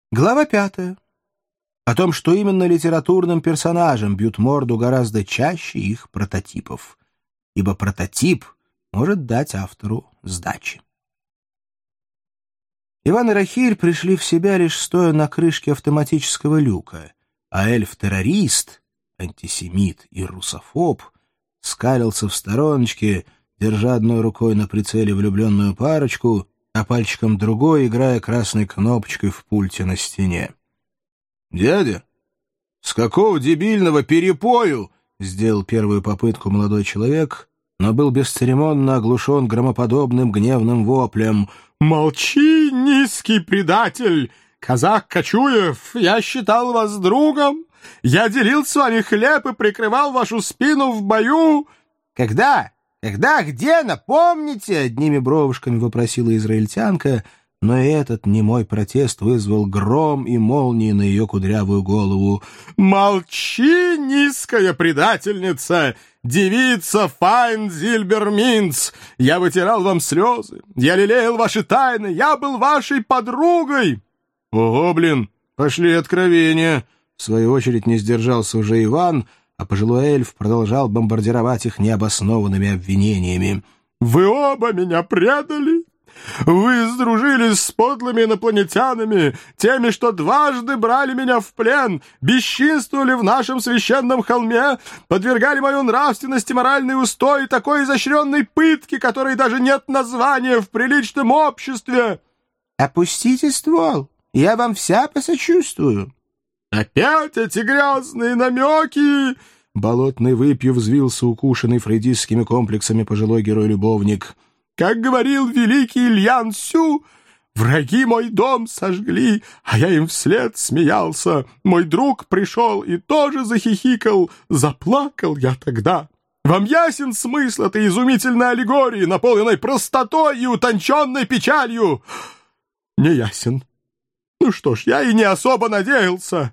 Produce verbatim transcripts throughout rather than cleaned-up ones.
Глава пятая. О том, что именно литературным персонажам бьют морду гораздо чаще их прототипов, ибо прототип может дать автору сдачи. Иван и Рахиль пришли в себя, лишь стоя на крышке автоматического люка, а эльф-террорист, антисемит и русофоб скалился в стороночке, держа одной рукой на прицеле влюбленную парочку, а пальчиком другой играя красной кнопочкой в пульте на стене. «Дядя, с какого дебильного перепою?» — сделал первую попытку молодой человек, но был бесцеремонно оглушен громоподобным гневным воплем. «Молчи, низкий предатель! Казак Кочуев, я считал вас другом! Я делил с вами хлеб и прикрывал вашу спину в бою!» «Когда? Когда? Где? Напомните!» — одними бровушками вопросила израильтянка, но и этот немой протест вызвал гром и молнии на ее кудрявую голову. «Молчи, низкая предательница! Девица Файн Зильберминц! Я вытирал вам слезы, я лелеял ваши тайны, я был вашей подругой!» «Ого, блин, пошли откровения!» В свою очередь не сдержался уже Иван, а пожилой эльф продолжал бомбардировать их необоснованными обвинениями. «Вы оба меня предали! Вы сдружились с подлыми инопланетянами, теми, что дважды брали меня в плен, бесчинствовали в нашем священном холме, подвергали мою нравственность и моральный устой такой изощренной пытки, которой даже нет названия в приличном обществе!» «Опустите ствол, я вам вся посочувствую». «Опять эти грязные намеки!» Болотный выпью взвился укушенный фрейдистскими комплексами пожилой герой-любовник. «Как говорил великий Ильян Сю, враги мой дом сожгли, а я им вслед смеялся. Мой друг пришел и тоже захихикал. Заплакал я тогда. Вам ясен смысл этой изумительной аллегории, наполненной простотой и утонченной печалью?» «Не ясен. Ну что ж, я и не особо надеялся».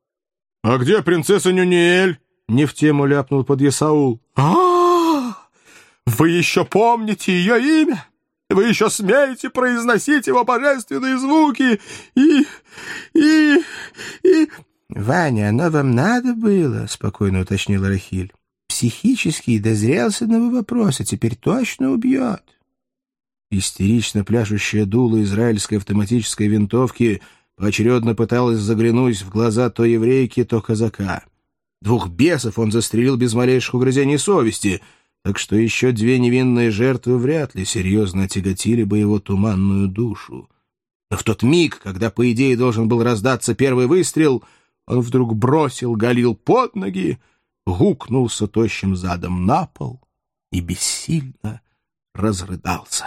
«А где принцесса Нюниэль?» — не в тему ляпнул подъясаул. «А-а-а! Вы еще помните ее имя? Вы еще смеете произносить его божественные звуки и... и... и...» «Ваня, оно вам надо было?» — спокойно уточнила Рахиль. «Психически дозрел с одного вопроса, теперь точно убьет». Истерично пляшущее дуло израильской автоматической винтовки поочередно пыталась заглянуть в глаза то еврейки, то казака. Двух бесов он застрелил без малейших угрызений совести, так что еще две невинные жертвы вряд ли серьезно отяготили бы его туманную душу. Но в тот миг, когда, по идее, должен был раздаться первый выстрел, он вдруг бросил Галил под ноги, гукнулся тощим задом на пол и бессильно разрыдался.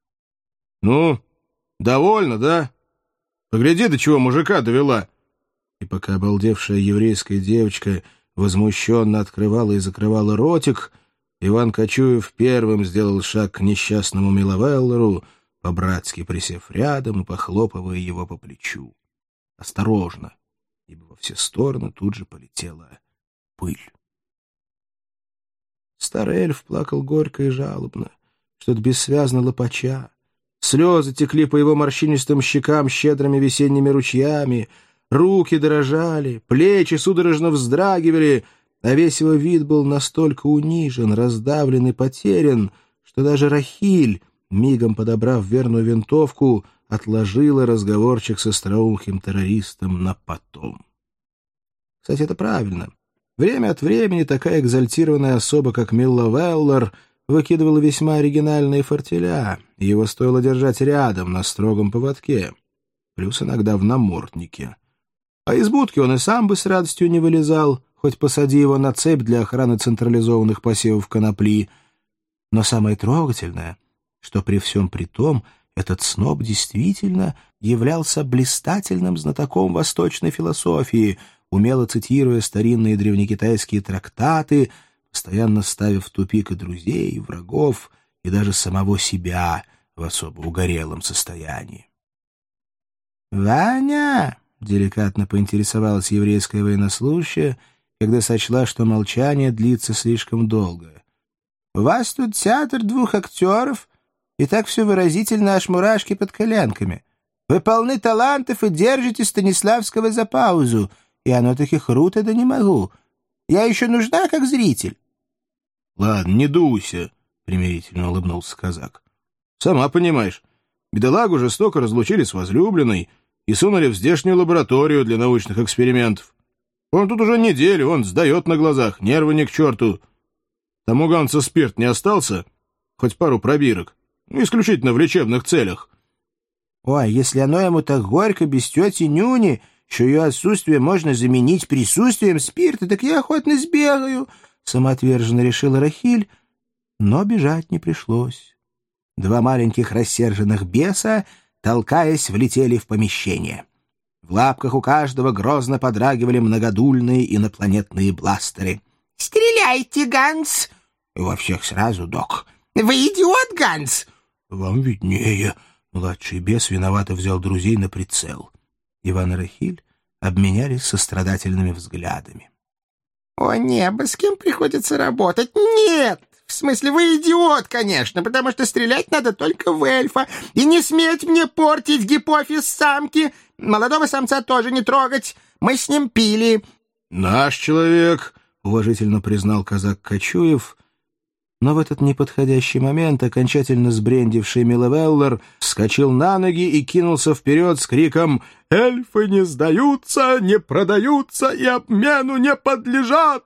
«Ну, довольно, да? Погляди, до чего мужика довела!» И пока обалдевшая еврейская девочка возмущенно открывала и закрывала ротик, Иван Кочуев первым сделал шаг к несчастному Миловеллеру, по-братски присев рядом и похлопывая его по плечу. Осторожно, ибо во все стороны тут же полетела пыль. Старый эльф плакал горько и жалобно, что-то бессвязно лопача. Слезы текли по его морщинистым щекам щедрыми весенними ручьями, руки дрожали, плечи судорожно вздрагивали, а весь его вид был настолько унижен, раздавлен и потерян, что даже Рахиль, мигом подобрав верную винтовку, отложила разговорчик с остроухим террористом на потом. Кстати, это правильно. Время от времени такая экзальтированная особа, как Миловеллер, выкидывала весьма оригинальные фортеля, и его стоило держать рядом на строгом поводке, плюс иногда в наморднике. А из будки он и сам бы с радостью не вылезал, хоть посади его на цепь для охраны централизованных посевов конопли. Но самое трогательное, что при всем при том этот сноб действительно являлся блистательным знатоком восточной философии, умело цитируя старинные древнекитайские трактаты, постоянно ставя в тупик и друзей, и врагов, и даже самого себя в особо угорелом состоянии. «Ваня!» — деликатно поинтересовалась еврейская военнослужащая, когда сочла, что молчание длится слишком долго. «У вас тут театр двух актеров, и так все выразительно аж мурашки под коленками. Вы полны талантов и держите Станиславского за паузу, и оно таки круто, да не могу. Я еще нужна как зритель». «Ладно, не дуйся», — примирительно улыбнулся казак. «Сама понимаешь, бедолагу жестоко разлучили с возлюбленной и сунули в здешнюю лабораторию для научных экспериментов. Он тут уже неделю, он сдает на глазах, нервы ни к черту. Там у Ганса спирт не остался, хоть пару пробирок, исключительно в лечебных целях». «Ой, если оно ему так горько без тети Нюни, что ее отсутствие можно заменить присутствием спирта, так я охотно сбегаю», — самоотверженно решила Рахиль, но бежать не пришлось. Два маленьких рассерженных беса, толкаясь, влетели в помещение. В лапках у каждого грозно подрагивали многодульные инопланетные бластеры. «Стреляйте, Ганс!» «Во всех сразу, док». «Вы идиот, Ганс!» «Вам виднее». Младший бес виновато взял друзей на прицел. Иван и Рахиль обменялись сострадательными взглядами. «О, небо, с кем приходится работать? Нет! В смысле, вы идиот, конечно, потому что стрелять надо только в эльфа. И не сметь мне портить гипофиз самки. Молодого самца тоже не трогать. Мы с ним пили». «Наш человек», — уважительно признал казак Кочуев. Но в этот неподходящий момент окончательно сбрендивший Миловеллер вскочил на ноги и кинулся вперед с криком «Эльфы не сдаются, не продаются и обмену не подлежат!».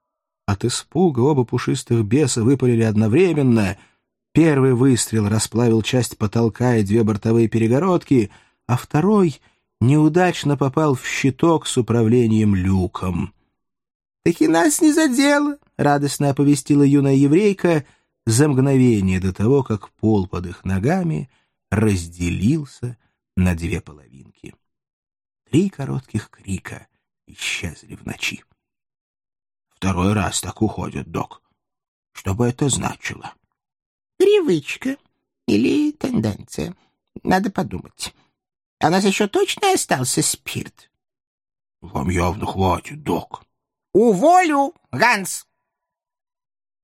От испуга оба пушистых беса выпалили одновременно. Первый выстрел расплавил часть потолка и две бортовые перегородки, а второй неудачно попал в щиток с управлением люком. «Таки нас не задело», — радостно оповестила юная еврейка за мгновение до того, как пол под их ногами разделился на две половинки. Три коротких крика исчезли в ночи. «Второй раз так уходят, док. Что бы это значило?» «Привычка или тенденция. Надо подумать. А у нас еще точно остался спирт?» «Вам явно хватит, док». «Уволю, Ганс!»